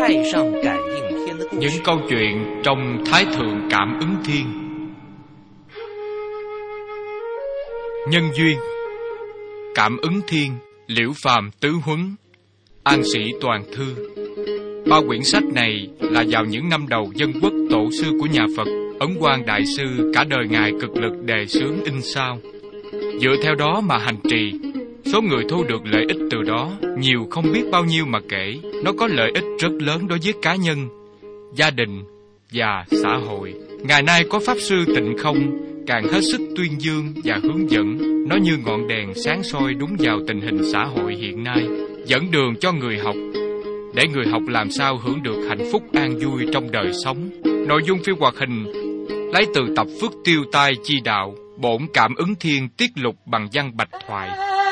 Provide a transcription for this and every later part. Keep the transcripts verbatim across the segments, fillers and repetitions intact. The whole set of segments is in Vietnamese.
Những câu chuyện trong Thái Thượng Cảm Ứng Thiên. Nhân duyên, Cảm Ứng Thiên, Liễu Phàm Tứ Huấn, An Sĩ Toàn Thư. Ba quyển sách này là vào những năm đầu dân quốc tổ sư của nhà Phật, Ấn Quang Đại Sư cả đời Ngài cực lực đề xướng in sao. Dựa theo đó mà hành trì, số người thu được lợi ích từ đó nhiều không biết bao nhiêu mà kể. Nó có lợi ích rất lớn đối với cá nhân, gia đình và xã hội. Ngày nay có Pháp Sư Tịnh Không càng hết sức tuyên dương và hướng dẫn. Nó như ngọn đèn sáng soi đúng vào tình hình xã hội hiện nay, dẫn đường cho người học, để người học làm sao hưởng được hạnh phúc an vui trong đời sống. Nội dung phim hoạt hình lấy từ tập Phước Tiêu Tai Chi Đạo, bổn Cảm Ứng Thiên tiết lục bằng văn bạch thoại.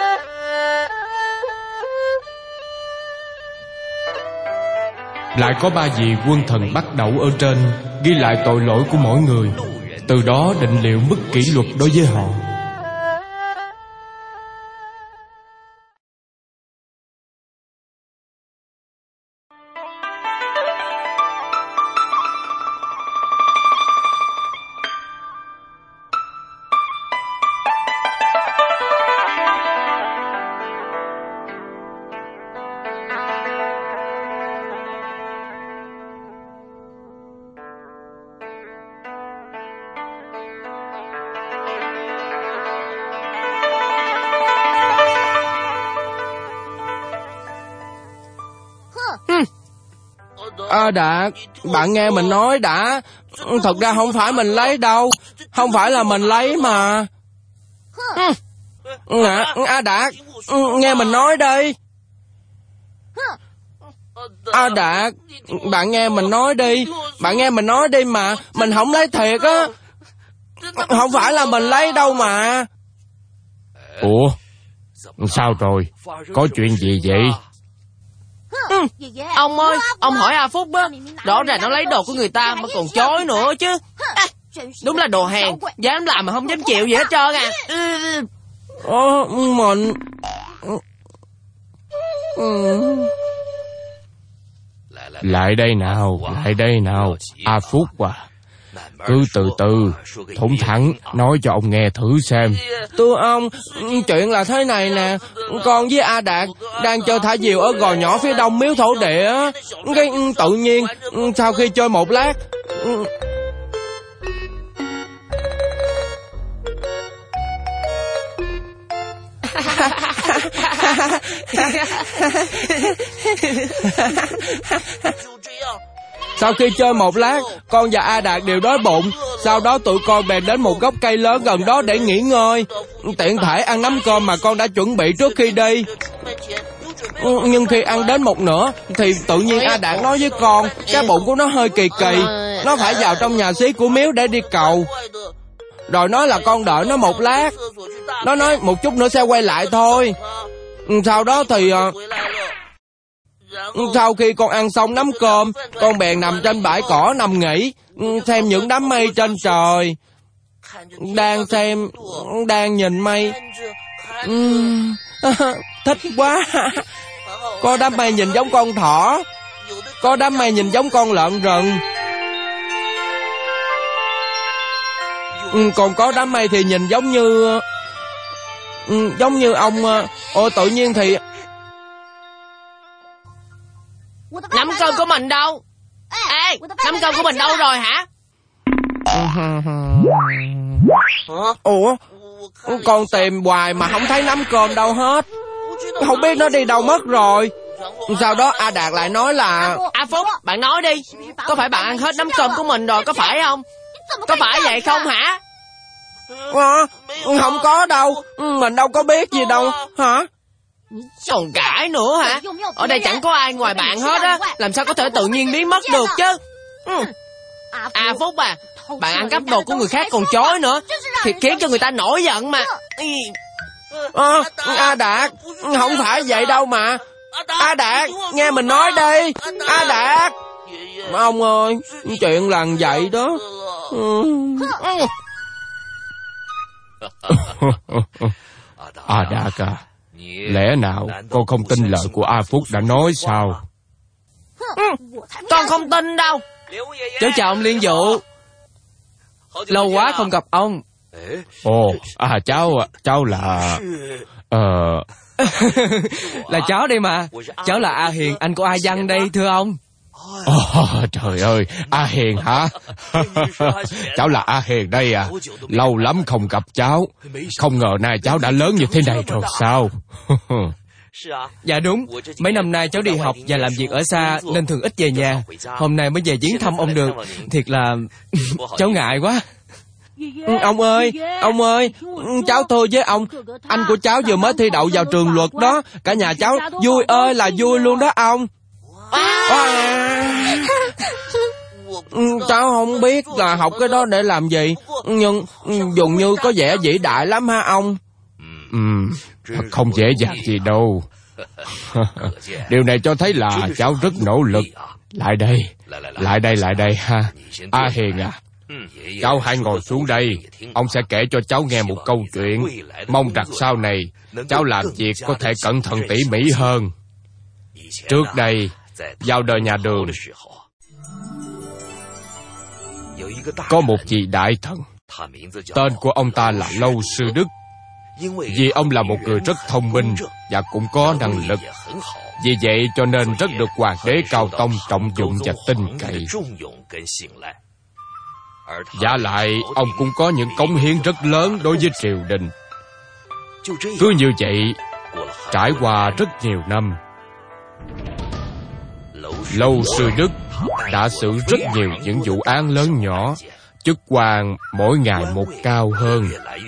Lại có ba vị quân thần bắt đẩu ở trên ghi lại tội lỗi của mỗi người, từ đó định liệu mức kỷ luật đối với họ. À Đạt, bạn nghe mình nói đã. Thật ra không phải mình lấy đâu. Không phải là mình lấy mà. À, à Đạt, nghe mình nói đi. À Đạt, bạn nghe mình nói đi. Bạn nghe mình nói đi mà. Mình không lấy thiệt á. Không phải là mình lấy đâu mà. Ủa, sao rồi? Có chuyện gì vậy? Ừ. Ông ơi, ông hỏi A Phúc á, rõ ràng nó lấy đồ của người ta mà còn chối nữa chứ. À, đúng là đồ hèn, dám làm mà không dám chịu gì hết trơn à. Ờ, mình... Lại đây nào, lại đây nào, A Phúc à. Cứ từ từ, thủng thẳng, nói cho ông nghe thử xem. Thưa ông, chuyện là thế này nè. Con với A Đạt đang chơi thả diều ở gò nhỏ phía đông miếu thổ địa. Cái tự nhiên, sau khi chơi một lát... Sau khi chơi một lát, con và A Đạt đều đói bụng. Sau đó tụi con bèn đến một gốc cây lớn gần đó để nghỉ ngơi, tiện thể ăn nắm cơm mà con đã chuẩn bị trước khi đi. Nhưng khi ăn đến một nửa thì tự nhiên A Đạt nói với con, cái bụng của nó hơi kỳ kỳ, nó phải vào trong nhà xí của miếu để đi cầu. Rồi nói là con đợi nó một lát. Nó nói một chút nữa sẽ quay lại thôi. Sau đó thì... Sau khi con ăn xong nắm cơm, con bèn nằm trên bãi cỏ nằm nghỉ, xem những đám mây trên trời. Đang xem, đang nhìn mây. uhm, Thích quá. Có đám mây nhìn giống con thỏ, có đám mây nhìn giống con lợn rừng, còn có đám mây thì nhìn giống như... Giống như ông... Ồ, tự nhiên thì... Nắm cơm của mình đâu? Ê, nắm cơm của mình đâu rồi hả? Ủa, con tìm hoài mà không thấy nắm cơm đâu hết. Không biết nó đi đâu mất rồi. Sau đó A Đạt lại nói là... A Phúc, bạn nói đi. Có phải bạn ăn hết nắm cơm của mình rồi, có phải không? Có phải vậy không hả? À, không có đâu. Mình đâu có biết gì đâu. Hả? Còn cãi nữa hả? Ở đây chẳng có ai ngoài bạn hết á, làm sao có thể tự nhiên biến mất được chứ? Ừ. À Phúc à, bạn ăn cắp đồ của người khác còn chối nữa, thì khiến cho người ta nổi giận mà. À, A Đạt, không phải vậy đâu mà. A Đạt, nghe mình nói đi. A Đạt. Ông ơi, chuyện là vậy đó. A Đạt à, lẽ nào con không tin lời của A Phúc đã nói sao? Con không tin đâu. Cháu chào ông Liên Vụ. Lâu quá không gặp ông. Ồ, à cháu, cháu là... Ờ... Là cháu đây mà. Cháu là A Hiền, anh của A Văn đây, thưa ông. Ồ, trời ơi, A Hiền hả? Cháu là A Hiền đây à. Lâu lắm không gặp cháu. Không ngờ nay cháu đã lớn như thế này rồi sao? Dạ đúng, mấy năm nay cháu đi học và làm việc ở xa nên thường ít về nhà. Hôm nay mới về viếng thăm ông được. Thiệt là cháu ngại quá. Ông ơi, ông ơi, cháu thưa với ông, anh của cháu vừa mới thi đậu vào trường luật đó. Cả nhà cháu vui ơi là vui luôn đó ông. À, cháu không biết là học cái đó để làm gì, nhưng dường như có vẻ vĩ đại lắm ha ông. Ừ, thật không dễ dàng gì đâu. Điều này cho thấy là cháu rất nỗ lực. Lại đây, lại đây, lại đây ha. A Hiền à, cháu hãy ngồi xuống đây. Ông sẽ kể cho cháu nghe một câu chuyện. Mong rằng sau này cháu làm việc có thể cẩn thận tỉ mỉ hơn. Trước đây, vào đời nhà Đường, có một vị đại thần. Tên của ông ta là Lâu Sư Đức. Vì ông là một người rất thông minh và cũng có năng lực, vì vậy cho nên rất được hoàng đế Cao Tông trọng dụng và tin cậy. Giả lại, ông cũng có những cống hiến rất lớn đối với triều đình. Cứ như vậy, trải qua rất nhiều năm, Lâu Sư Đức đã xử rất nhiều những vụ án lớn nhỏ, chức quan mỗi ngày một cao hơn.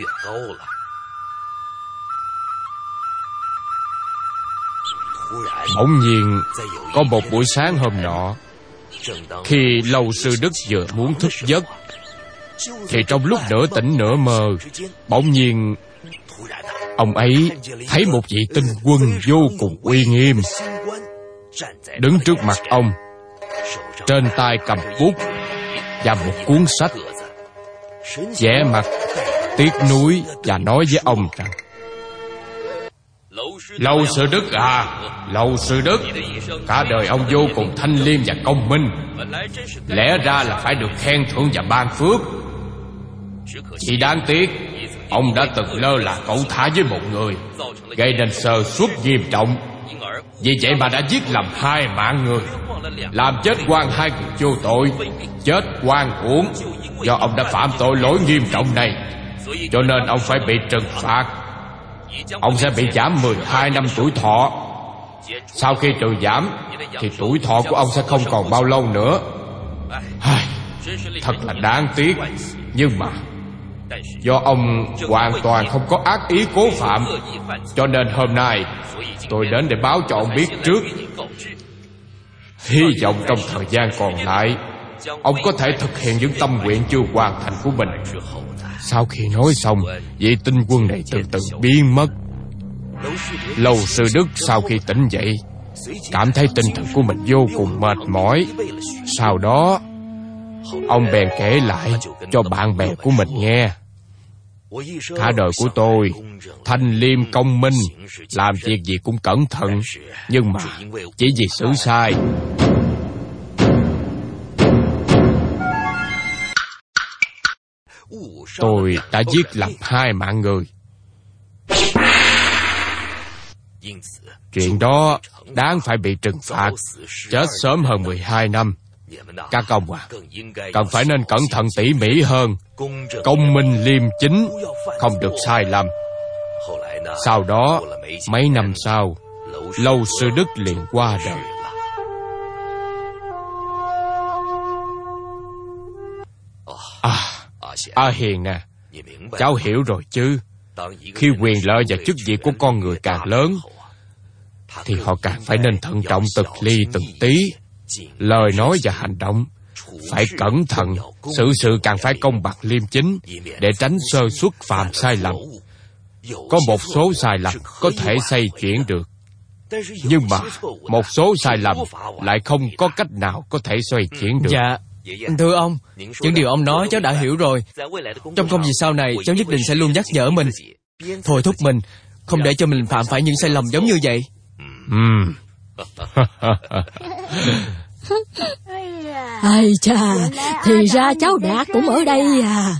Bỗng nhiên, có một buổi sáng hôm nọ, khi Lâu Sư Đức vừa muốn thức giấc, thì trong lúc nửa tỉnh nửa mơ, bỗng nhiên ông ấy thấy một vị tinh quân vô cùng uy nghiêm đứng trước mặt ông, trên tay cầm bút và một cuốn sách, vẻ mặt tiếc nuối và nói với ông rằng: Lâu Sư Đức à, Lâu Sư Đức, cả đời ông vô cùng thanh liêm và công minh, lẽ ra là phải được khen thưởng và ban phước. Chỉ đáng tiếc ông đã từng lơ là cẩu thả với một người, gây nên sơ suất nghiêm trọng. Vì vậy mà đã giết lầm hai mạng người, làm chết oan hai người vô tội, chết oan uổng. Do ông đã phạm tội lỗi nghiêm trọng này, cho nên ông phải bị trừng phạt. Ông sẽ bị giảm mười hai năm tuổi thọ. Sau khi trừ giảm thì tuổi thọ của ông sẽ không còn bao lâu nữa. Thật là đáng tiếc. Nhưng mà do ông hoàn toàn không có ác ý cố phạm, cho nên hôm nay tôi đến để báo cho ông biết trước. Hy vọng trong thời gian còn lại, ông có thể thực hiện những tâm nguyện chưa hoàn thành của mình. Sau khi nói xong, vị tinh quân này từ từ biến mất. Lâu Sư Đức sau khi tỉnh dậy, cảm thấy tinh thần của mình vô cùng mệt mỏi. Sau đó, ông bèn kể lại cho bạn bè của mình nghe: Cả đời của tôi thanh liêm công minh, làm việc gì cũng cẩn thận, nhưng mà chỉ vì xử sai, tôi đã giết lầm hai mạng người. Chuyện đó đáng phải bị trừng phạt, chết sớm hơn mười hai năm. Các ông à, cần phải nên cẩn thận tỉ mỉ hơn, công minh liêm chính, không được sai lầm. Sau đó, mấy năm sau, Lâu Sư Đức liền qua đời. À, A Hiền nè, cháu hiểu rồi chứ. Khi quyền lợi và chức vị của con người càng lớn, thì họ càng phải nên thận trọng từng ly từng tí. Lời nói và hành động phải cẩn thận, xử sự càng phải công bằng liêm chính, để tránh sơ suất phạm sai lầm. Có một số sai lầm có thể xoay chuyển được, nhưng mà một số sai lầm lại không có cách nào có thể xoay chuyển được. Dạ, thưa ông, những điều ông nói cháu đã hiểu rồi. Trong công việc sau này, cháu nhất định sẽ luôn nhắc nhở mình, thôi thúc mình, không để cho mình phạm phải những sai lầm giống như vậy. Ừm. Ây chà, thì ra cháu Đạt cũng ở đây à.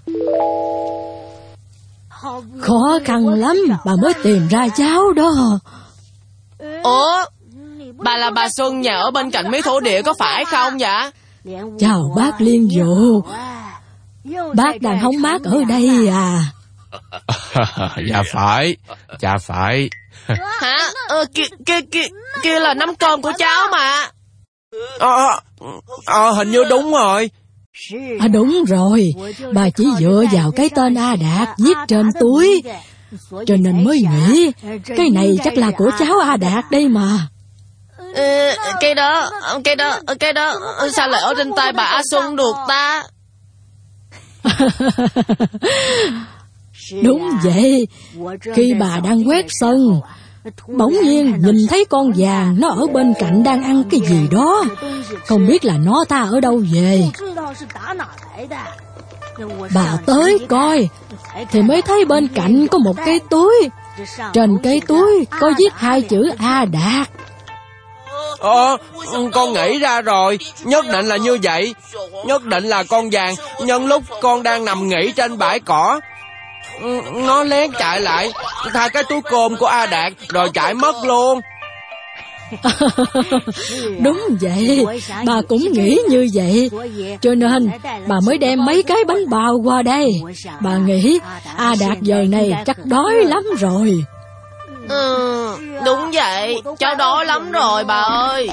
Khó khăn lắm bà mới tìm ra cháu đó. Ủa, bà là bà Xuân nhà ở bên cạnh mấy thổ địa có phải không vậy? Chào bác Liên Vụ. Bác đang hóng mát ở đây à? Dạ phải, dạ phải. Hả? Ờ, kia, kia, kia, kia là nắm cơm của cháu mà. Ờ, ờ, hình như đúng rồi. À, đúng rồi, bà chỉ dựa vào cái tên A Đạt viết trên túi, cho nên mới nghĩ cái này chắc là của cháu A Đạt đây mà. Ờ, cái đó, cái đó, cái đó, sao lại ở trên tay bà A Xuân được ta? Đúng vậy, khi bà đang quét sân, bỗng nhiên nhìn thấy con vàng nó ở bên cạnh đang ăn cái gì đó. Không biết là nó ta ở đâu về. Bà tới coi thì mới thấy bên cạnh có một cái túi. Trên cái túi có viết hai chữ A Đạt. Ờ, con nghĩ ra rồi. Nhất định là như vậy. Nhất định là con vàng nhân lúc con đang nằm nghỉ trên bãi cỏ, nó lén chạy lại thay cái túi cơm của A Đạt rồi chạy mất luôn. Đúng vậy, bà cũng nghĩ như vậy, cho nên bà mới đem mấy cái bánh bao qua đây. Bà nghĩ A Đạt giờ này chắc đói lắm rồi. Ừ, đúng vậy, cháu đói lắm rồi bà ơi.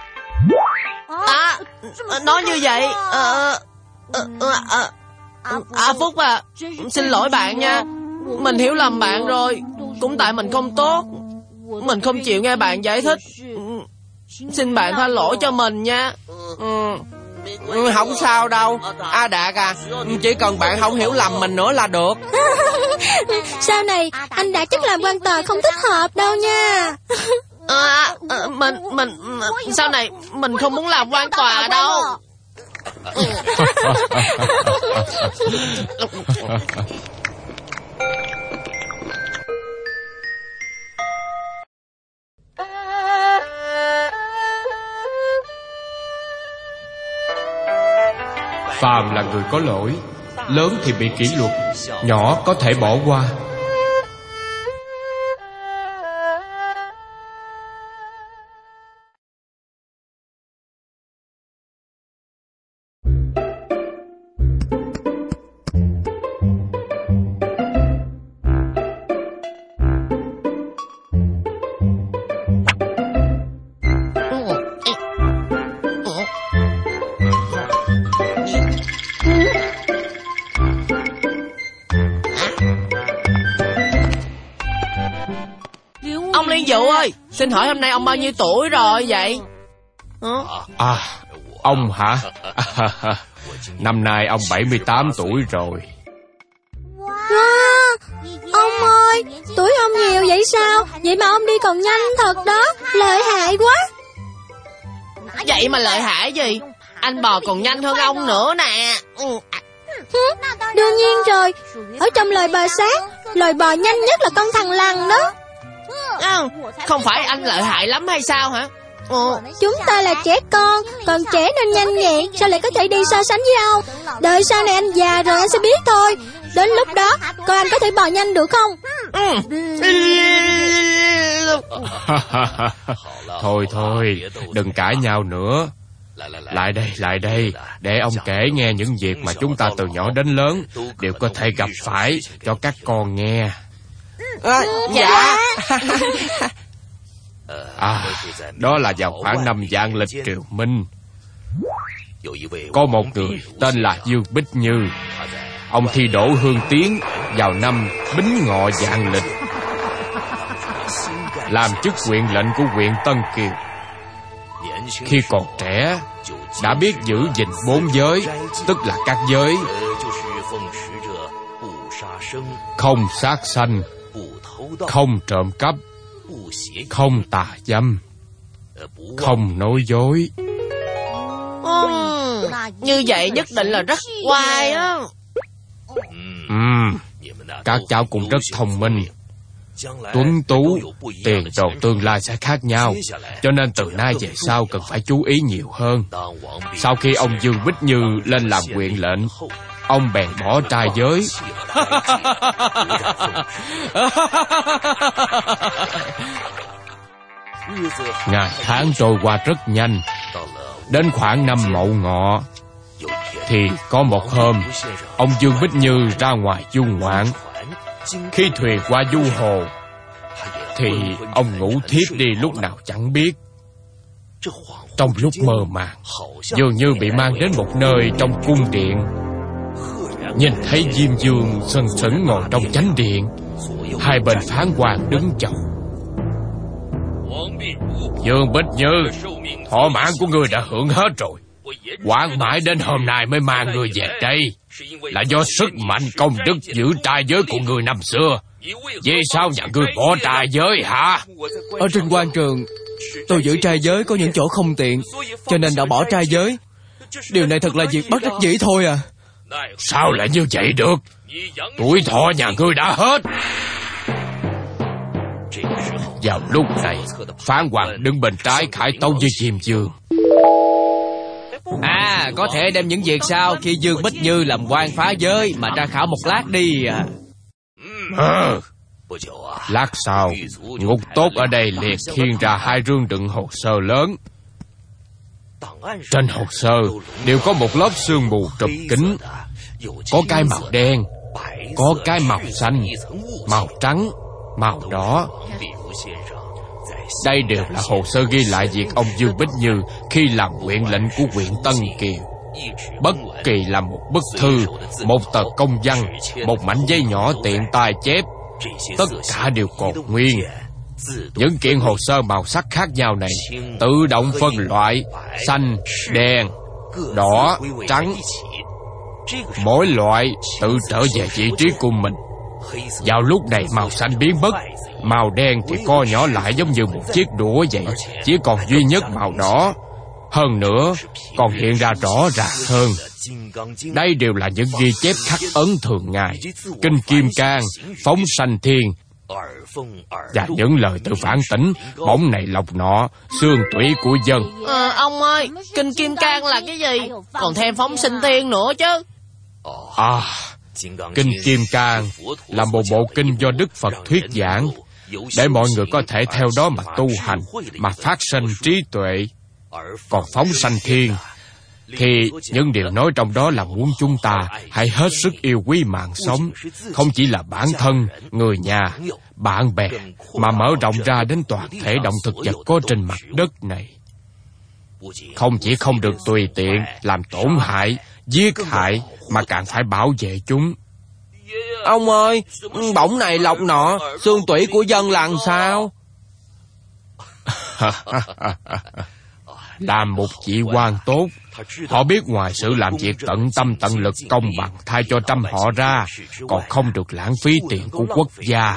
À, nói như vậy. À, à, à, à, à Phúc à, xin lỗi bạn nha. Mình hiểu lầm bạn rồi. Cũng tại mình không tốt, mình không chịu nghe bạn giải thích. Xin bạn tha lỗi cho mình nha. Ừ, không sao đâu A Đạt à, chỉ cần bạn không hiểu lầm mình nữa là được. Sau này anh Đạt chắc làm quan tòa không thích hợp đâu nha. À, à, mình mình sau này mình không muốn làm quan tòa đâu. Phàm là người có lỗi, lớn thì bị kỷ luật, nhỏ có thể bỏ qua. Ông Liên Vụ ơi, xin hỏi hôm nay ông bao nhiêu tuổi rồi vậy? Hả? À, ông hả? Năm nay ông bảy mươi tám tuổi rồi. Wow, ông ơi, tuổi ông nhiều vậy sao? Vậy mà ông đi còn nhanh thật đó, lợi hại quá. Vậy mà lợi hại gì? Anh bò còn nhanh hơn ông nữa nè. Đương nhiên rồi, ở trong lời bò sát, loài bò nhanh nhất là con thằn lằn đó. À, không phải anh lợi hại lắm hay sao hả? Ờ. Chúng ta là trẻ con, còn trẻ nên nhanh nhẹn, sao lại có thể đi so sánh với ông? Đợi sau này anh già rồi anh sẽ biết thôi. Đến lúc đó coi anh có thể bò nhanh được không? Ừ. Thôi thôi, đừng cãi nhau nữa. Lại đây, lại đây, để ông kể nghe những việc mà chúng ta từ nhỏ đến lớn đều có thể gặp phải cho các con nghe. À, dạ. À, đó là vào khoảng năm vạn lịch Triều Minh, có một người tên là Dương Bích Như. Ông thi đỗ hương tiến vào năm Bính Ngọ vạn lịch, làm chức huyện lệnh của huyện Tân Kiều. Khi còn trẻ đã biết giữ gìn bốn giới, tức là các giới: không sát sanh, không trộm cắp, không tà dâm, không nói dối. Ừ, như vậy nhất định là rất oai á. Ừ, các cháu cũng rất thông minh. tuấn tú, tiền đồ tương lai sẽ khác nhau. Cho nên từ nay về sau cần phải chú ý nhiều hơn. Sau khi ông Dương Bích Như lên làm huyện lệnh, ông bèn bỏ trai giới. Ngày tháng trôi qua rất nhanh. Đến khoảng năm Mậu Ngọ thì có một hôm, ông Dương Bích Như ra ngoài du ngoạn. Khi thuyền qua du hồ thì ông ngủ thiếp đi lúc nào chẳng biết. Trong lúc mơ màng, dường như bị mang đến một nơi trong cung điện. Nhìn thấy Diêm Vương sừng sững ngồi trong chánh điện, hai bên phán quan đứng chầu. Dương Bích Như, thọ mạng của ngươi đã hưởng hết rồi. Quản mãi đến hôm nay mới mang ngươi về đây, là do sức mạnh công đức giữ trai giới của ngươi năm xưa. Vì sao nhà ngươi bỏ trai giới hả? Ở trên quan trường, tôi giữ trai giới có những chỗ không tiện, cho nên đã bỏ trai giới. Điều này thật là việc bất đắc dĩ thôi à. Sao lại như vậy được? Tuổi thọ nhà ngươi đã hết. Vào lúc này, phán quan đứng bên trái khải tấu với Diêm Vương. À, có thể đem những việc sau khi Dương Bích Như làm quan phá giới mà tra khảo một lát đi à. À, lát sau, ngục tốt ở đây liệt khiêng ra hai rương đựng hồ sơ lớn. Trên hồ sơ đều có một lớp sương mù trùm kín. Có cái màu đen, có cái màu xanh, màu trắng, màu đỏ. Đây đều là hồ sơ ghi lại việc ông Dương Bích Như khi làm huyện lệnh của huyện Tân Kiều. Bất kỳ là một bức thư, một tờ công văn, một mảnh giấy nhỏ tiện tay chép, tất cả đều còn nguyên. Những kiện hồ sơ màu sắc khác nhau này tự động phân loại xanh, đen, đỏ, trắng. Mỗi loại tự trở về vị trí của mình. Vào lúc này màu xanh biến mất, màu đen thì co nhỏ lại giống như một chiếc đũa vậy, chỉ còn duy nhất màu đỏ. Hơn nữa còn hiện ra rõ ràng hơn. Đây đều là những ghi chép khắc ấn thường ngày, kinh Kim Cang, phóng sanh thiên, và những lời tự phản tỉnh, bóng này lọc nọ, xương tủy của dân. à, Ông ơi, kinh Kim Cang là cái gì? Còn thêm phóng sinh thiên nữa chứ. À, kinh Kim Cang là một bộ kinh do Đức Phật thuyết giảng, để mọi người có thể theo đó mà tu hành, mà phát sinh trí tuệ. Còn phóng sanh thiên thì những điều nói trong đó là muốn chúng ta hãy hết sức yêu quý mạng sống, không chỉ là bản thân, người nhà, bạn bè, mà mở rộng ra đến toàn thể động thực vật có trên mặt đất này. Không chỉ không được tùy tiện làm tổn hại, giết hại, mà càng phải bảo vệ chúng. Ông ơi, bổng này lọc nọ, xương tủy của dân là làm sao? Làm một vị quan tốt, họ biết ngoài sự làm việc tận tâm tận lực công bằng thay cho trăm họ ra, còn không được lãng phí tiền của quốc gia.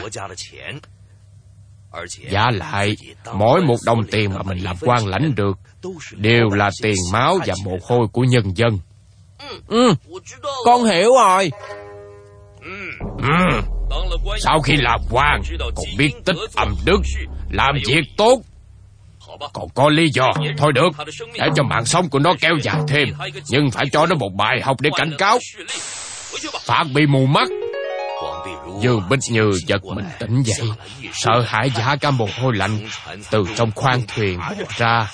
Giả lại, mỗi một đồng tiền mà mình làm quan lãnh được đều là tiền máu và mồ hôi của nhân dân. Ừ, con hiểu rồi. Ừ, sau khi làm quan còn biết tích âm đức, làm việc tốt. Còn có lý do, thôi được, để cho mạng sống của nó kéo dài thêm, nhưng phải cho nó một bài học để cảnh cáo. Phạt bị mù mắt. Dương Bích Như giật mình tỉnh dậy, sợ hãi vã cả mồ hôi lạnh từ trong khoang thuyền ra.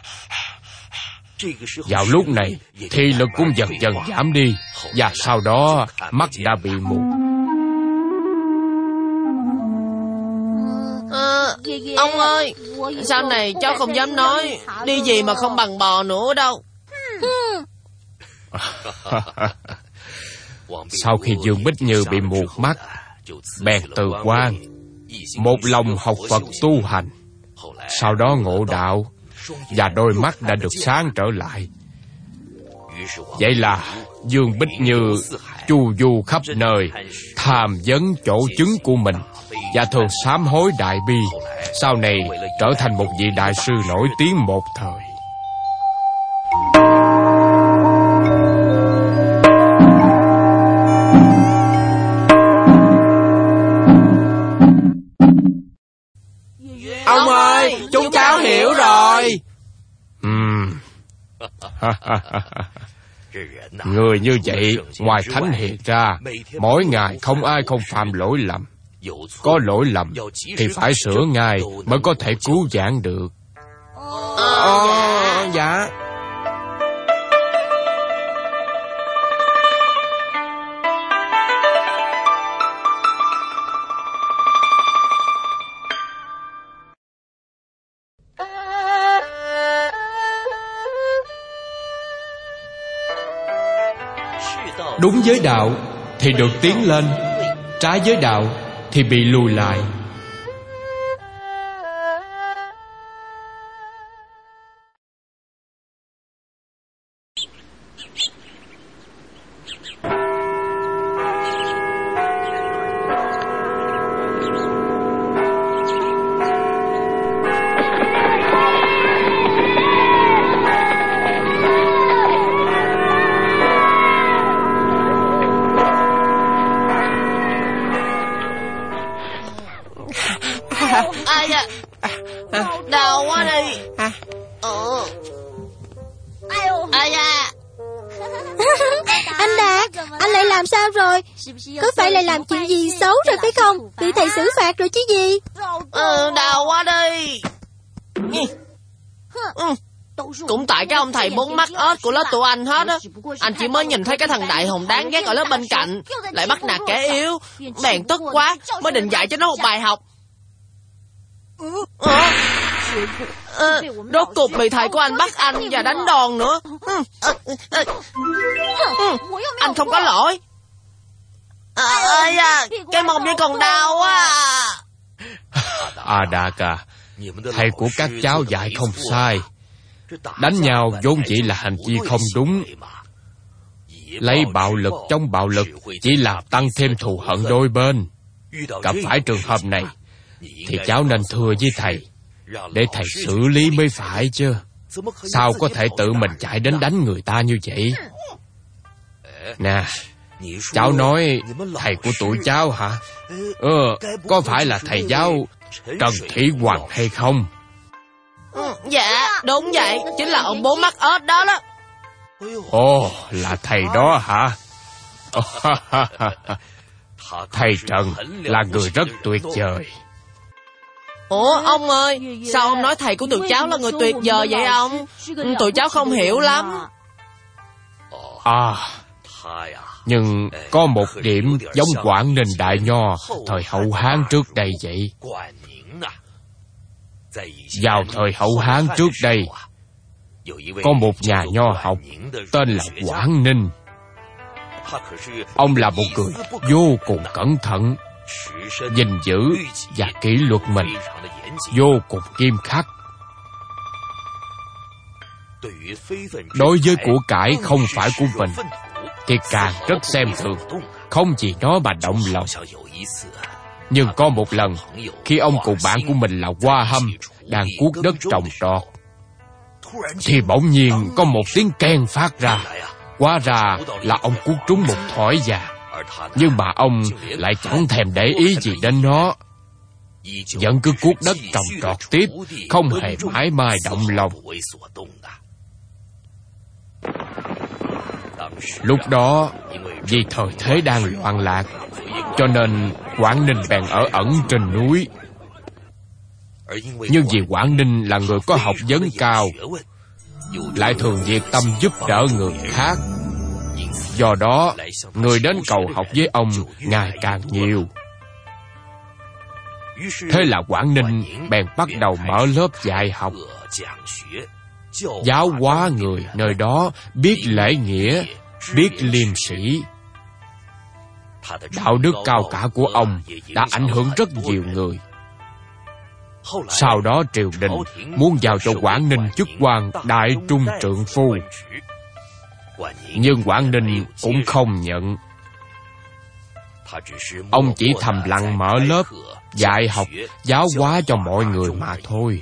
Vào lúc này, thị lực cũng dần dần giảm đi, và sau đó mắt đã bị mù. à, Ông ơi, sau này cháu không dám nói đi gì mà không bằng bò nữa đâu. Sau khi Dương Bích Như bị mù mắt, bèn từ quan, một lòng học Phật tu hành. Sau đó ngộ đạo, và đôi mắt đã được sáng trở lại. Vậy là Dương Bích Như chu du khắp nơi, tham vấn chỗ chứng của mình, và thường sám hối đại bi. Sau này trở thành một vị đại sư nổi tiếng một thời. Người như vậy, ngoài thánh hiền ra, mỗi ngày không ai không phạm lỗi lầm. Có lỗi lầm thì phải sửa ngay mới có thể cứu vãn được. Ờ, dạ. Đúng với đạo thì được tiến lên, trái với đạo thì bị lùi lại. Ai da, đau quá đi. Ừ. Ai da. Anh Đạt, anh lại làm sao rồi? Có phải lại làm chuyện gì xấu rồi phải không? Bị thầy xử phạt rồi chứ gì? Ừ, đau quá đi. Ừ. Cũng tại cái ông thầy bốn mắt ớt của lớp tụi anh hết á. Anh chỉ mới nhìn thấy cái thằng đại hùng đáng ghét ở lớp bên cạnh lại bắt nạt kẻ yếu, bèn tức quá mới định dạy cho nó một bài học. À, à, rốt cuộc bị thầy của anh bắt anh và đánh đòn nữa. Ừ, à, à, ừ, anh không có lỗi. À, ơi à, cái mông vẫn còn đau quá. À Đạt à, thầy của các cháu dạy không sai. Đánh nhau vốn chỉ là hành vi không đúng. Lấy bạo lực chống bạo lực chỉ làm tăng thêm thù hận đôi bên. Gặp phải trường hợp này thì cháu nên thưa với thầy, để thầy xử lý mới phải chứ. Sao có thể tự mình chạy đến đánh người ta như vậy? Nè, cháu nói thầy của tụi cháu hả? Ờ, có phải là thầy giáo Trần Thủy Hoàng hay không? Ừ, dạ, đúng vậy, chính là ông bốn mắt ớt đó đó. Ồ, là thầy đó hả? Thầy Trần là người rất tuyệt vời. Ủa ông ơi, sao ông nói thầy của tụi cháu là người tuyệt vời vậy ông? Tụi cháu không hiểu lắm. À, nhưng có một điểm giống Quảng Ninh Đại Nho thời Hậu Hán trước đây vậy. Vào thời Hậu Hán trước đây, có một nhà nho học tên là Quảng Ninh. Ông là một người vô cùng cẩn thận, gìn giữ và kỷ luật mình vô cùng nghiêm khắc. Đối với của cải không phải của mình thì càng rất xem thường, không vì nó mà động lòng. Nhưng có một lần, khi ông cùng bạn của mình là Hoa Hâm đang cuốc đất trồng trọt, thì bỗng nhiên có một tiếng keng phát ra. Hóa ra là ông cuốc trúng một thỏi vàng, nhưng mà ông lại chẳng thèm để ý gì đến nó, vẫn cứ cuốc đất trồng trọt tiếp, không hề mãi mai động lòng. Lúc đó, vì thời thế đang loạn lạc, cho nên Quảng Ninh bèn ở ẩn trên núi. Nhưng vì Quảng Ninh là người có học vấn cao, lại thường nhiệt tâm giúp đỡ người khác, do đó người đến cầu học với ông ngày càng nhiều. Thế là Quảng Ninh bèn bắt đầu mở lớp dạy học, giáo hóa người nơi đó biết lễ nghĩa, biết liêm sĩ. Đạo đức cao cả của ông đã ảnh hưởng rất nhiều người. Sau đó triều đình muốn giao cho Quảng Ninh chức quan đại trung trượng phu, nhưng Quảng Ninh cũng không nhận. Ông chỉ thầm lặng mở lớp dạy học, giáo hóa cho mọi người mà thôi.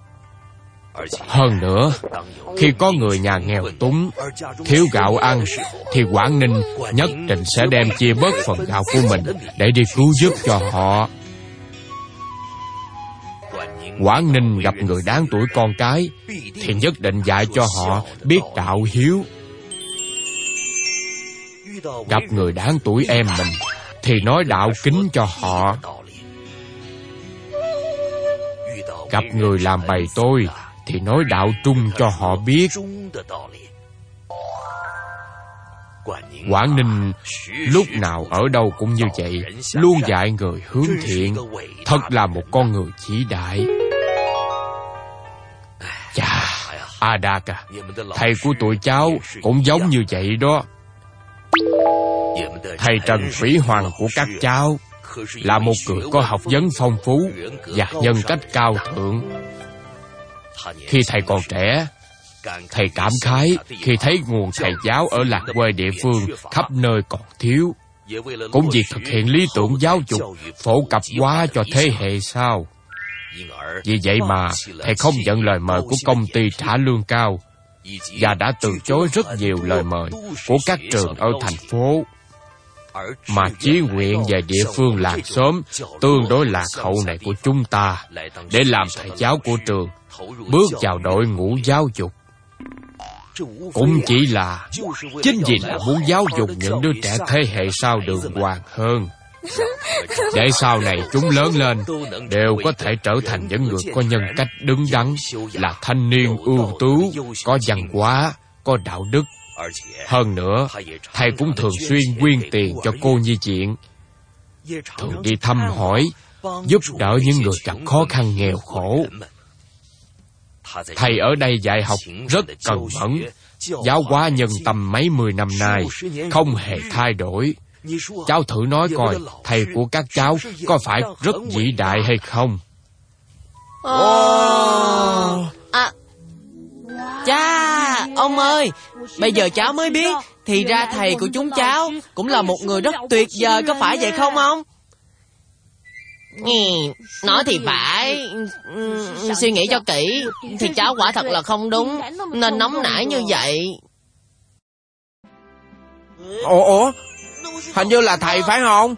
Hơn nữa, khi có người nhà nghèo túng, thiếu gạo ăn, thì Quảng Ninh nhất định sẽ đem chia bớt phần gạo của mình để đi cứu giúp cho họ. Quảng Ninh gặp người đáng tuổi con cái thì nhất định dạy cho họ biết đạo hiếu. Gặp người đáng tuổi em mình thì nói đạo kính cho họ. Gặp người làm bầy tôi thì nói đạo trung cho họ biết. Quảng Ninh lúc nào ở đâu cũng như vậy, luôn dạy người hướng thiện. Thật là một con người vĩ đại. Chà, A Đạt à, thầy của tụi cháu cũng giống như vậy đó. Thầy Trần Vĩ Hoàng của các cháu là một người có học vấn phong phú và nhân cách cao thượng. Khi thầy còn trẻ, thầy cảm khái khi thấy nguồn thầy giáo ở làng quê địa phương khắp nơi còn thiếu. Cũng vì thực hiện lý tưởng giáo dục phổ cập hóa cho thế hệ sau. Vì vậy mà thầy không nhận lời mời của công ty trả lương cao và đã từ chối rất nhiều lời mời của các trường ở thành phố, mà chí nguyện về địa phương làng xóm tương đối lạc hậu này của chúng ta để làm thầy giáo của trường, bước vào đội ngũ giáo dục. Cũng chỉ là chính vì là muốn giáo dục những đứa trẻ thế hệ sau đường hoàng hơn, để sau này chúng lớn lên đều có thể trở thành những người có nhân cách đứng đắn, là thanh niên ưu tú, có văn hóa, có đạo đức. Hơn nữa, thầy cũng thường xuyên quyên tiền cho cô nhi viện, thường đi thăm hỏi, giúp đỡ những người gặp khó khăn nghèo khổ. Thầy ở đây dạy học rất cần mẫn, giáo hóa nhân tâm mấy mươi năm nay không hề thay đổi. Cháu thử nói coi, thầy của các cháu có phải rất vĩ đại hay không? Ồ, à, chà, ông ơi, bây giờ cháu mới biết, thì ra thầy của chúng cháu cũng là một người rất tuyệt vời, có phải vậy không ông? Nói thì phải, suy nghĩ cho kỹ thì cháu quả thật là không đúng, nên nóng nảy như vậy. Ủa, ủa, hình như là thầy phải không?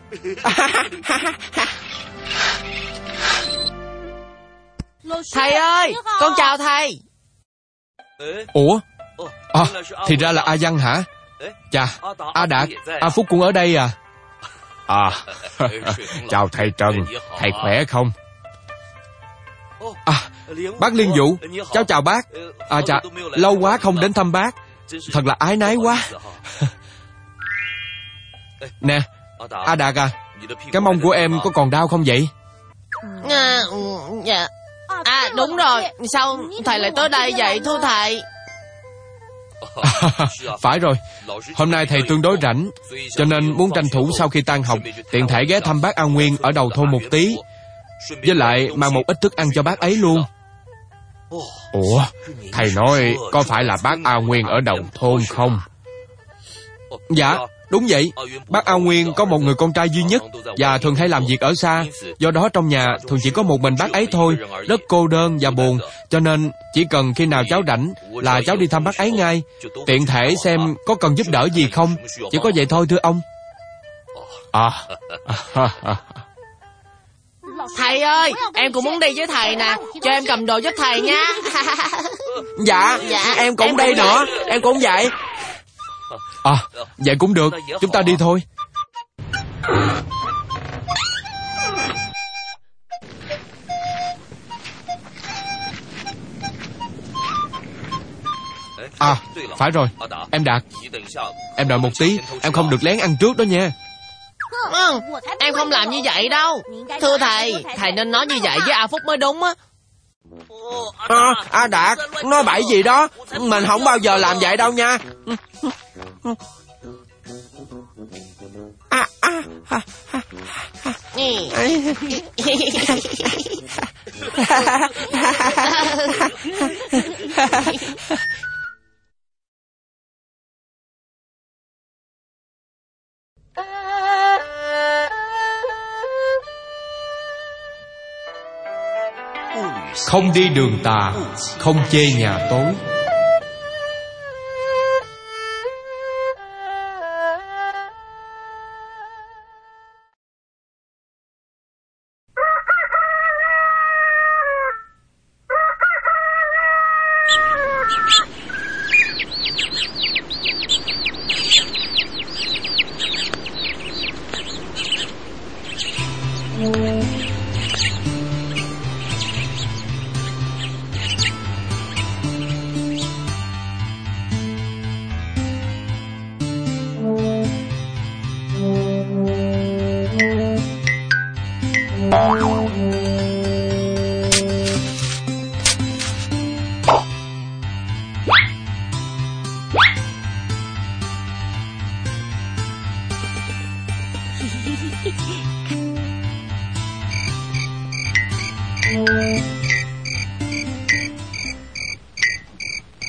Thầy ơi, con chào thầy. Ủa, à, thì ra là A Văn hả? Chà, A Đạt, A Phúc cũng ở đây à? À, chào thầy Trần, thầy khỏe không? À, bác Liên Vũ, cháu chào bác. À chà, lâu quá không đến thăm bác, thật là ái nái quá. Nè, A Đạt à, cái mông của em có còn đau không vậy? À, dạ. À đúng rồi, sao thầy lại tới đây vậy thưa thầy? À, phải rồi, hôm nay thầy tương đối rảnh, cho nên muốn tranh thủ sau khi tan học tiện thể ghé thăm bác A Nguyên ở đầu thôn một tí, với lại mang một ít thức ăn cho bác ấy luôn. Ủa, thầy nói có phải là bác A Nguyên ở đầu thôn không? Dạ, đúng vậy. Bác A Nguyên có một người con trai duy nhất và thường hay làm việc ở xa, do đó trong nhà thường chỉ có một mình bác ấy thôi, rất cô đơn và buồn. Cho nên chỉ cần khi nào cháu rảnh là cháu đi thăm bác ấy ngay, tiện thể xem có cần giúp đỡ gì không. Chỉ có vậy thôi thưa ông. À, thầy ơi, em cũng muốn đi với thầy nè, cho em cầm đồ giúp thầy nha. Dạ, dạ, em cũng em đi nữa, em cũng vậy. À, vậy cũng được, chúng ta đi thôi. À, phải rồi, em Đạt, em đợi một tí, em không được lén ăn trước đó nha. Ừ, em không làm như vậy đâu. Thưa thầy, thầy nên nói như vậy với A Phúc mới đúng á. À, A Đạt, nói bậy gì đó, mình không bao giờ làm vậy đâu nha. À, à, à, à, à. Không đi đường tà, không chê nhà tối.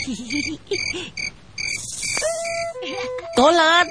Cố lên.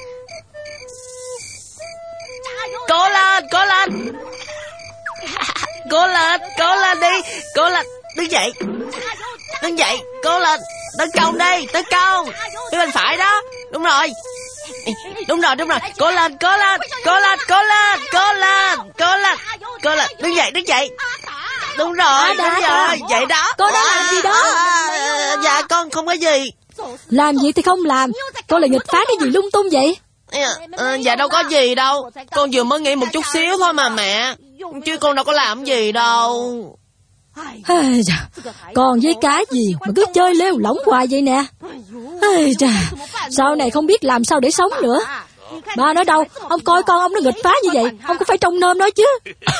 Cố lên, cố lên. Cố lên, cố lên đi. Cố lên, đứng dậy. Đứng dậy, cố lên. Tấn công đi, tấn công. Phía bên phải đó. Đúng rồi. Đúng rồi, đúng rồi. Cố lên, cố lên. Cố lên, cố lên. Cố lên, cố lên. Cố lên, đứng dậy, đứng dậy. Đúng rồi, đúng rồi. Vậy đó. Cô đang làm gì đó? À, dạ con không có gì. Làm gì thì không làm. Cô lại nghịch phá cái gì lung tung vậy? À, dạ đâu có gì đâu. Con vừa mới nghĩ một chút xíu thôi mà mẹ. Chứ con đâu có làm gì đâu. Ây da, con với cái gì mà cứ chơi lêu lỏng hoài vậy nè. Ây da, sau này không biết làm sao để sống nữa. Ba nói đâu, ông coi con ông nó nghịch phá như vậy, ông cũng phải trông nom nó chứ.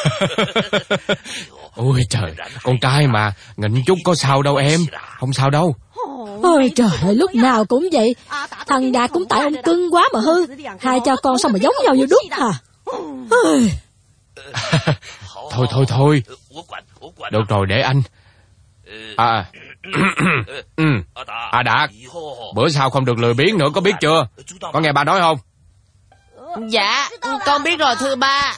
Ôi trời, con trai mà, nghịch chút có sao đâu em. Không sao đâu. Ôi trời ơi, lúc nào cũng vậy. Thằng Đạt cũng tại ông cưng quá mà hư. Hai cha con sao mà giống nhau như đúc hả? Ôi. Thôi thôi thôi. Được rồi, để anh. À, à Đạt, bữa sau không được lười biếng nữa, có biết chưa? Có nghe ba nói không? Dạ, con biết rồi thưa ba.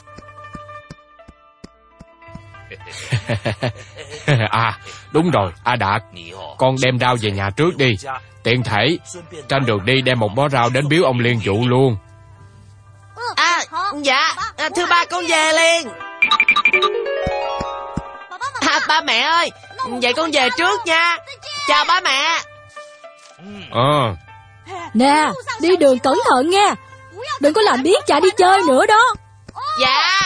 À, đúng rồi, A Đạt, con đem rau về nhà trước đi. Tiện thể, trên đường đi đem một bó rau đến biếu ông Liên Dụ luôn. À, dạ, thưa ba con về liền. À, ba mẹ ơi, vậy con về trước nha. Chào ba mẹ. Ờ. Nè, đi đường cẩn thận nha. Đừng có làm biếng chạy đi chơi nữa đó. Dạ.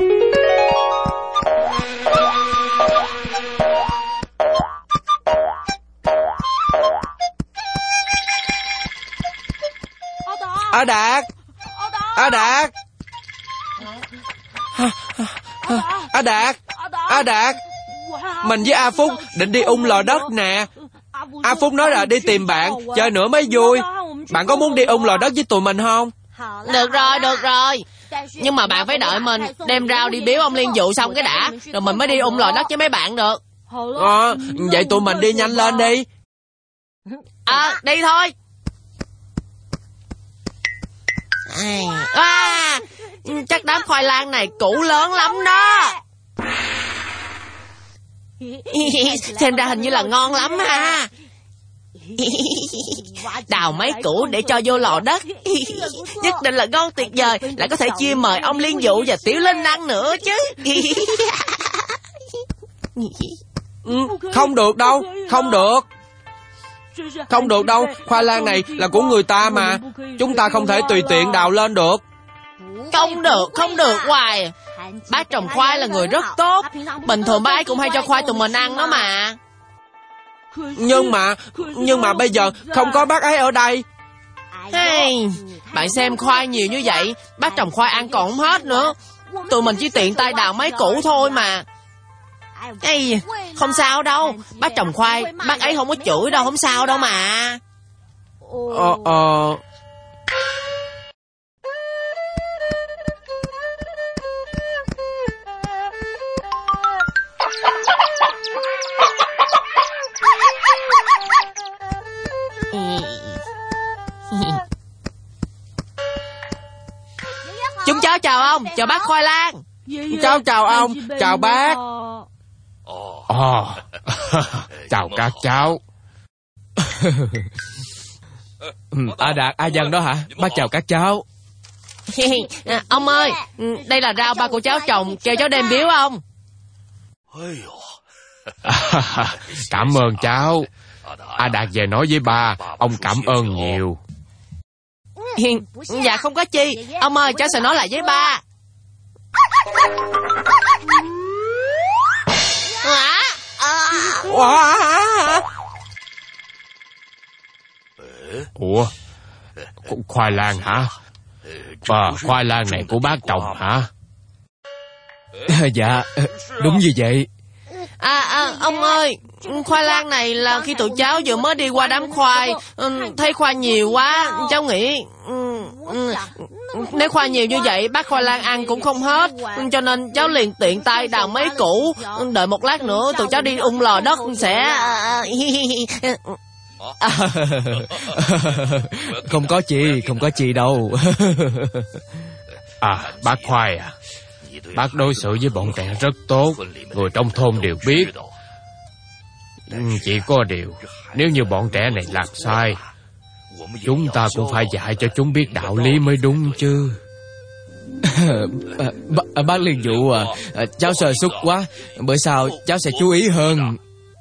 A Đạt, A Đạt, A Đạt, A Đạt. Mình với A Phúc định đi ung lò đất nè. A Phúc nói là đi tìm bạn, chơi nữa mới vui. Bạn có muốn đi ung lò đất với tụi mình không? Được rồi, được rồi. Nhưng mà bạn phải đợi mình đem rau đi biếu ông Liên Dụ xong cái đã, rồi mình mới đi ung lò đất với mấy bạn được. Ờ, vậy tụi mình đi nhanh lên đi. À, đi thôi. À, chắc đám khoai lang này củ lớn lắm đó. Xem ra hình như là ngon lắm ha. Đào mấy củ để cho vô lò đất. Nhất định là ngon tuyệt vời. Lại có thể chia mời ông Liên Dụ và Tiểu Linh ăn nữa chứ. Không được đâu, không được. Không được đâu, khoai lang này là của người ta mà. Chúng ta không thể tùy tiện đào lên được. Không được, không được hoài. Bác trồng khoai là người rất tốt. Bình thường bác ấy cũng hay cho khoai tụi mình ăn đó mà. Nhưng mà, nhưng mà bây giờ không có bác ấy ở đây. Hey, bạn xem khoai nhiều như vậy, bác trồng khoai ăn còn không hết nữa. Tụi mình chỉ tiện tay đào mấy củ thôi mà. Ê, không sao đâu. Bác trồng khoai, bác ấy không có chửi đâu, không sao đâu mà. Ờ, ờ... Chúng cháu chào ông, chào bác khoai lang. Cháu chào ông, chào bác. Ồ, chào các cháu. A Đạt, A Văn đó hả? Bác chào các cháu. Ông ơi, đây là rau ba của cháu trồng, kêu cháu đem biếu ông. Cảm ơn cháu. A Đạt về nói với ba, ông cảm ơn nhiều. Dạ không có chi. Ông ơi, cháu sẽ nói lại với ba. À, à. Ủa, khoai lang hả? À, khoai lang này của bác trồng hả? Dạ, đúng như vậy. À, à, ông ơi, khoai lang này là khi tụi cháu vừa mới đi qua đám khoai, thấy khoai nhiều quá, cháu nghĩ nếu khoai nhiều như vậy bác khoai lang ăn cũng không hết, cho nên cháu liền tiện tay đào mấy củ, đợi một lát nữa tụi cháu đi ung lò đất sẽ... À, không có chi, không có chi đâu. À, bác Khoai à, bác đối xử với bọn trẻ rất tốt, người trong thôn đều biết. Chỉ có điều, nếu như bọn trẻ này làm sai, chúng ta cũng phải dạy cho chúng biết đạo lý mới đúng chứ. B- Bác Liên Vụ à, cháu sơ suất quá, bữa sau cháu sẽ chú ý hơn.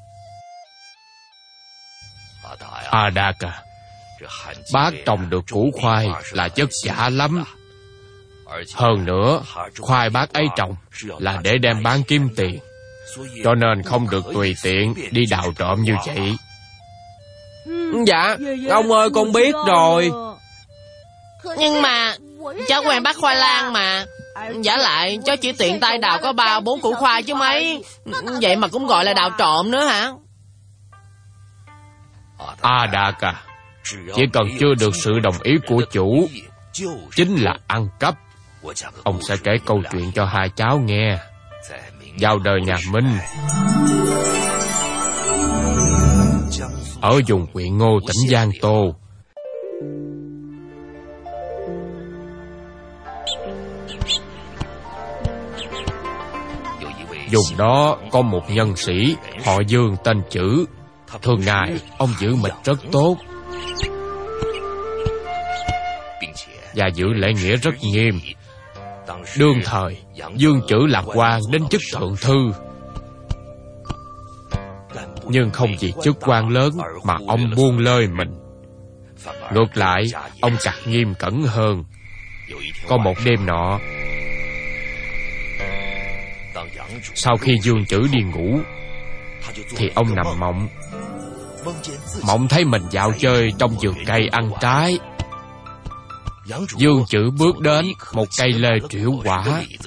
À Đạt à, bác trồng được củ khoai là vất vả lắm. Hơn nữa, khoai bác ấy trồng là để đem bán kiếm tiền, cho nên không được tùy tiện đi đào trộm như vậy. Dạ, ông ơi con biết rồi. Nhưng mà cháu quen bác Khoai Lang mà. Giả lại cháu chỉ tiện tay đào có ba bốn củ khoai chứ mấy. Vậy mà cũng gọi là đào trộm nữa hả? À Đạt à, chỉ cần chưa được sự đồng ý của chủ chính là ăn cắp. Ông sẽ kể câu chuyện cho hai cháu nghe. Vào đời nhà Minh, ở vùng huyện Ngô, tỉnh Giang Tô, vùng đó có một nhân sĩ họ Dương tên Chữ. Thường ngày ông giữ mình rất tốt và giữ lễ nghĩa rất nghiêm. Đương thời Dương Chữ làm quan đến chức thượng thư, nhưng không vì chức quan lớn mà ông buông lơi mình. Ngược lại, ông càng nghiêm cẩn hơn. Có một đêm nọ, sau khi Dương Chữ đi ngủ, thì ông nằm mộng. Mộng thấy mình dạo chơi trong vườn cây ăn trái. Dương Chữ bước đến một cây lê triệu quả.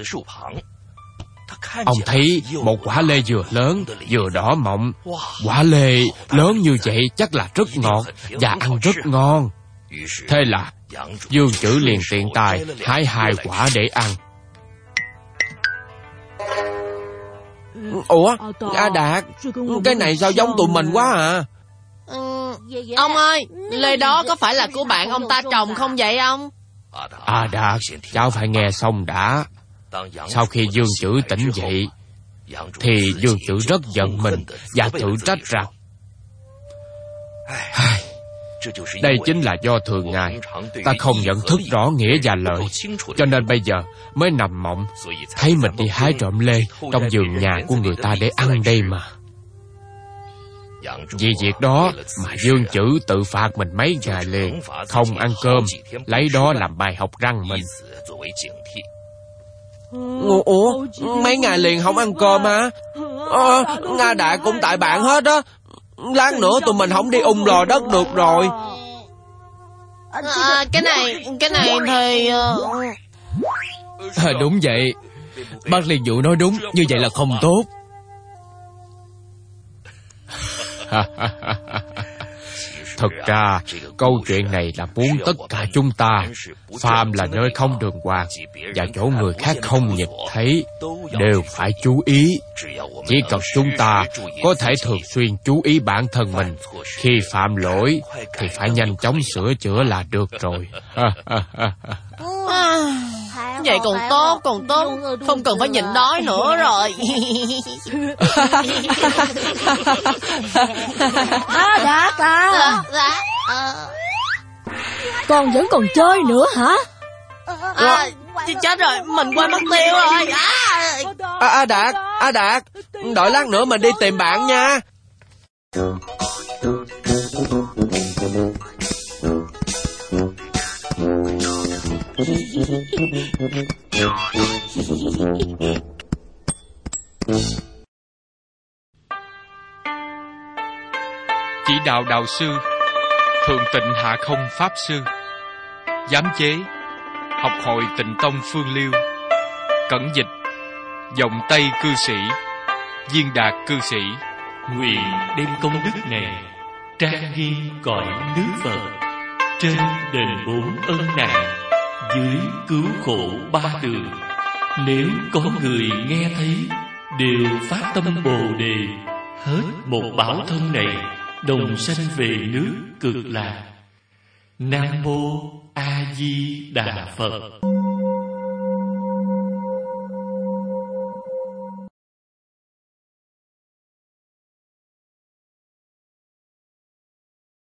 Ông thấy một quả lê vừa lớn vừa đỏ mọng. Quả lê lớn như vậy chắc là rất ngọt và ăn rất ngon. Thế là Dương Chữ liền tiện tay hái hai quả để ăn. Ủa, A Đạt, cái này sao giống tụi mình quá à? Ừ, ông ơi, lê đó có phải là của bạn ông ta trồng không vậy ông? À Đạt, cháu phải nghe xong đã. Sau khi Dương Chữ tỉnh dậy, thì Dương Chữ rất giận mình và tự trách rằng đây chính là do thường ngày ta không nhận thức rõ nghĩa và lợi, cho nên bây giờ mới nằm mộng thấy mình đi hái trộm lê trong vườn nhà của người ta để ăn đây mà. Vì việc đó mà Dương Chữ tự phạt mình mấy ngày liền không ăn cơm, lấy đó làm bài học răng mình. Ủa, mấy ngày liền không ăn cơm hả? Ờ, Nga Đại cũng tại bạn hết á. Lát nữa tụi mình không đi ung lò đất được rồi. À, cái này, cái này thì... À, đúng vậy. Bác Liên Vụ nói đúng, như vậy là không tốt. Thật ra câu chuyện này là muốn tất cả chúng ta, phàm là nơi không đường hoàng và chỗ người khác không nhìn thấy, đều phải chú ý. Chỉ cần chúng ta có thể thường xuyên chú ý bản thân mình, khi phạm lỗi thì phải nhanh chóng sửa chữa là được rồi. Vậy còn tốt, còn tốt, không cần phải nhịn đói nữa rồi. À, Đạt à, dạ, à. Con vẫn còn chơi nữa hả? À, chết rồi, mình quên mất tiêu rồi. À, à, à Đạt, à Đạt, đợi lát nữa mình đi tìm bạn nha. Chỉ đạo đạo sư, thường tịnh hạ không pháp sư, giám chế, học hội Tịnh Tông Phương Liêu, cẩn dịch, giọng Tây cư sĩ, Viên Đạt cư sĩ. Nguyện đem công đức này trang nghiêm cõi nước Phật, trên đền bốn ân nặng, dưới cứu khổ ba đường. Nếu có người nghe thấy đều phát tâm Bồ Đề, hết một bảo thân này đồng sanh về nước Cực Lạc. Nam Mô A Di Đà Phật.